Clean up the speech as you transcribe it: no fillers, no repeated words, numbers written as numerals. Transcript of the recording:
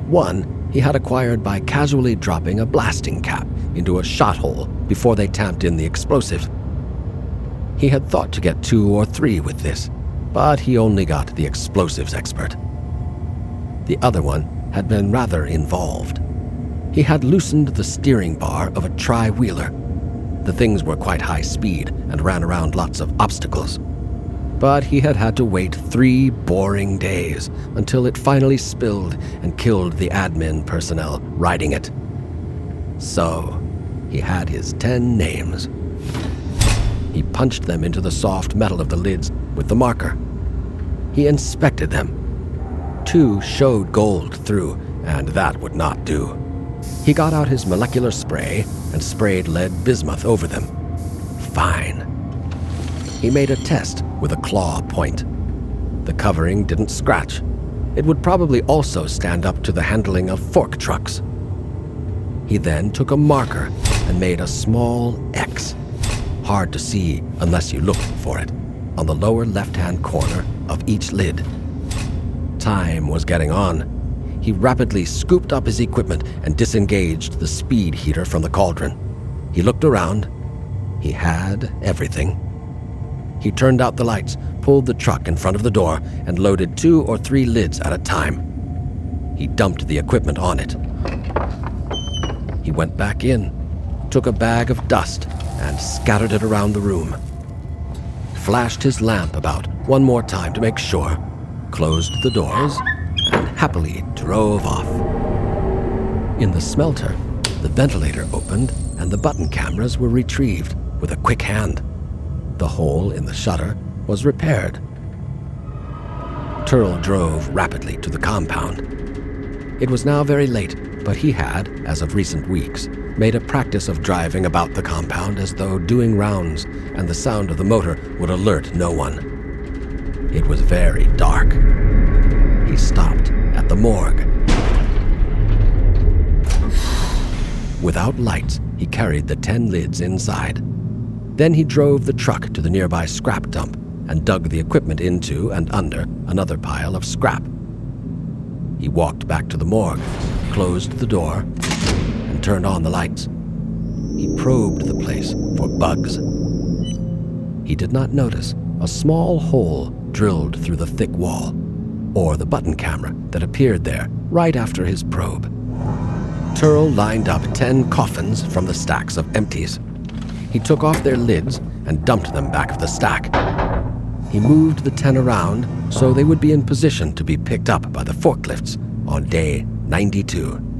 One he had acquired by casually dropping a blasting cap into a shot hole before they tamped in the explosive. He had thought to get 2 or 3 with this, but he only got the explosives expert. The other one had been rather involved. He had loosened the steering bar of a tri-wheeler. The things were quite high speed and ran around lots of obstacles. But he had had to wait 3 boring days until it finally spilled and killed the admin personnel riding it. So, he had his 10 names. He punched them into the soft metal of the lids with the marker. He inspected them. 2 showed gold through, and that would not do. He got out his molecular spray and sprayed lead bismuth over them. Fine. He made a test with a claw point. The covering didn't scratch. It would probably also stand up to the handling of fork trucks. He then took a marker and made a small X, hard to see unless you looked for it, on the lower left-hand corner of each lid. Time was getting on. He rapidly scooped up his equipment and disengaged the speed heater from the cauldron. He looked around. He had everything. He turned out the lights, pulled the truck in front of the door, and loaded 2 or 3 lids at a time. He dumped the equipment on it. He went back in, took a bag of dust, and scattered it around the room. Flashed his lamp about one more time to make sure, closed the doors, and happily drove off. In the smelter, the ventilator opened and the button cameras were retrieved with a quick hand. The hole in the shutter was repaired. Turl drove rapidly to the compound. It was now very late, but he had, as of recent weeks, made a practice of driving about the compound as though doing rounds, and the sound of the motor would alert no one. It was very dark. He stopped at the morgue. Without lights, he carried the 10 lids inside. Then he drove the truck to the nearby scrap dump and dug the equipment into and under another pile of scrap. He walked back to the morgue, closed the door, and turned on the lights. He probed the place for bugs. He did not notice a small hole drilled through the thick wall, or the button camera that appeared there right after his probe. Turl lined up 10 coffins from the stacks of empties. He took off their lids and dumped them back of the stack. He moved the 10 around so they would be in position to be picked up by the forklifts on day 92.